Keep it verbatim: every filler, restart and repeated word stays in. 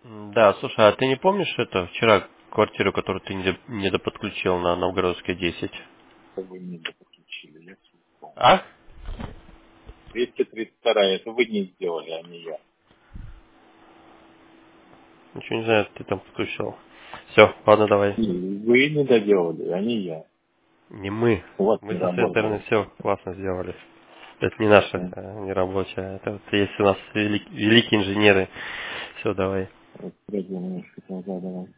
Да, слушай, а ты не помнишь это вчера квартиру, которую ты не не доподключил на Новгородской десять? Это вы не подключили, я всё помню. А? двести тридцать два, это вы не сделали, а не я. Ничего не знаю, ты там подключил. Все, ладно, давай. И вы не доделали, а не я. Не мы. У вас Мы не со своей стороны работает. все классно сделали. Это не наше, М. э, не рабочее. Это вот есть у нас вели- великие инженеры. Все, давай. Вот, подожди, немножко, да, давай.